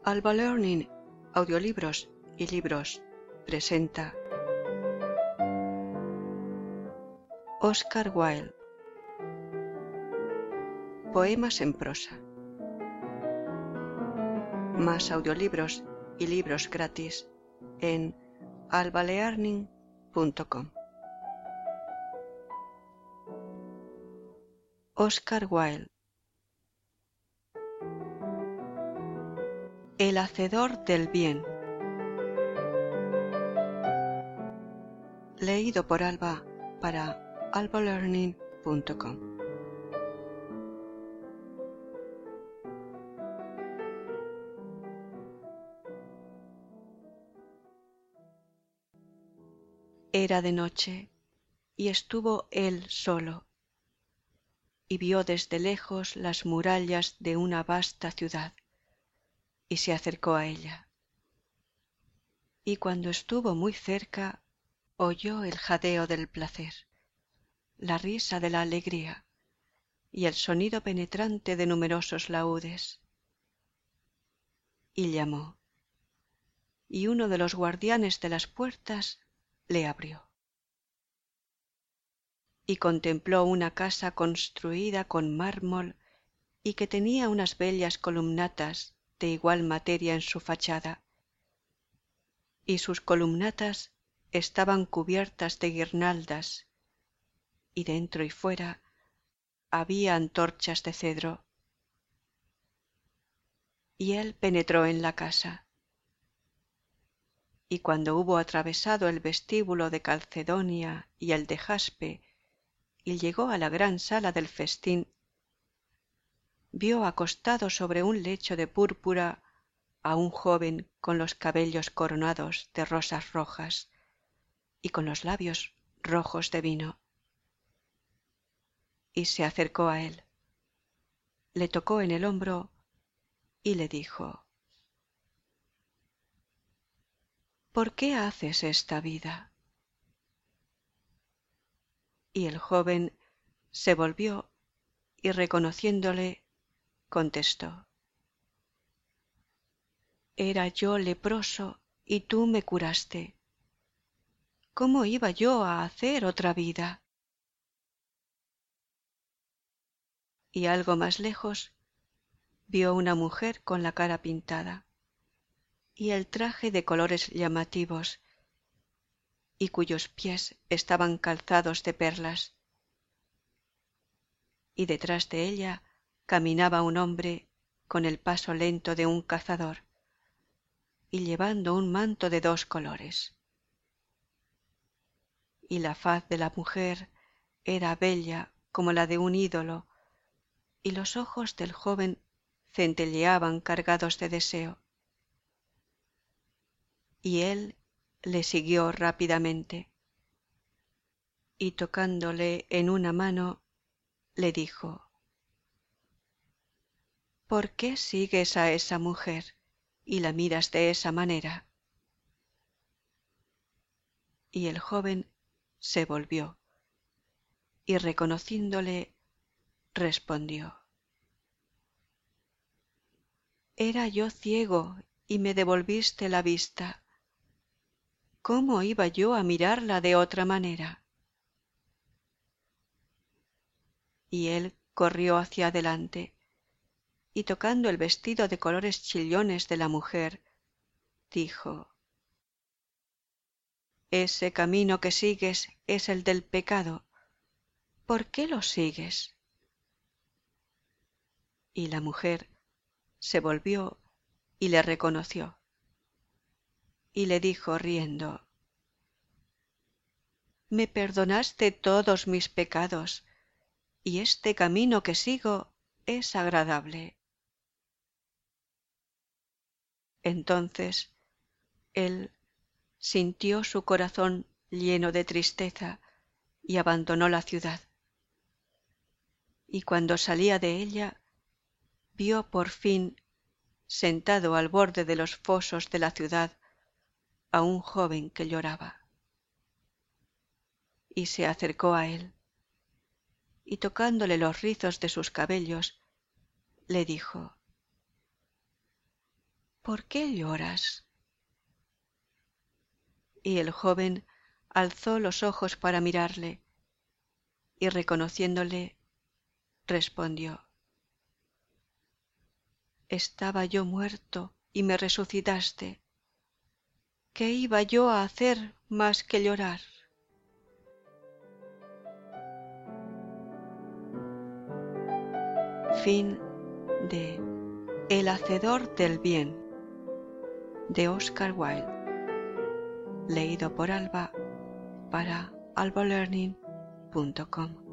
Alba Learning, audiolibros y libros, presenta Oscar Wilde. Poemas en prosa. Más audiolibros y libros gratis en albalearning.com. Oscar Wilde. El hacedor del bien. Leído por Alba para albalearning.com. Era de noche y estuvo él solo, y vio desde lejos las murallas de una vasta ciudad, y se acercó a ella. Y cuando estuvo muy cerca, oyó el jadeo del placer, la risa de la alegría y el sonido penetrante de numerosos laúdes. Y llamó, y uno de los guardianes de las puertas le abrió. Y contempló una casa construida con mármol y que tenía unas bellas columnatas de igual materia en su fachada, y sus columnatas estaban cubiertas de guirnaldas, y dentro y fuera había antorchas de cedro. Y él penetró en la casa, y cuando hubo atravesado el vestíbulo de calcedonia y el de jaspe, y llegó a la gran sala del festín, vio acostado sobre un lecho de púrpura a un joven con los cabellos coronados de rosas rojas y con los labios rojos de vino. Y se acercó a él, le tocó en el hombro y le dijo: ¿Por qué haces esta vida? Y el joven se volvió y reconociéndole, contestó: Era yo leproso y tú me curaste. ¿Cómo iba yo a hacer otra vida? Y algo más lejos vio una mujer con la cara pintada y el traje de colores llamativos, y cuyos pies estaban calzados de perlas. Y detrás de ella caminaba un hombre con el paso lento de un cazador y llevando un manto de 2 colores. Y la faz de la mujer era bella como la de un ídolo, y los ojos del joven centelleaban cargados de deseo. Y él le siguió rápidamente, y tocándole en una mano, le dijo: ¿Por qué sigues a esa mujer y la miras de esa manera? Y el joven se volvió, y reconociéndole, respondió: Era yo ciego y me devolviste la vista. ¿Cómo iba yo a mirarla de otra manera? Y él corrió hacia adelante, y tocando el vestido de colores chillones de la mujer, dijo: Ese camino que sigues es el del pecado. ¿Por qué lo sigues? Y la mujer se volvió y le reconoció, y le dijo riendo: Me perdonaste todos mis pecados, y este camino que sigo es agradable. Entonces él sintió su corazón lleno de tristeza y abandonó la ciudad. Y cuando salía de ella, vio por fin, sentado al borde de los fosos de la ciudad, a un joven que lloraba. Y se acercó a él, y tocándole los rizos de sus cabellos, le dijo: ¿por qué lloras? Y el joven alzó los ojos para mirarle, y reconociéndole, respondió: estaba yo muerto y me resucitaste. ¿Qué iba yo a hacer más que llorar? Fin de El hacedor del bien, de Oscar Wilde, leído por Alba para albalearning.com.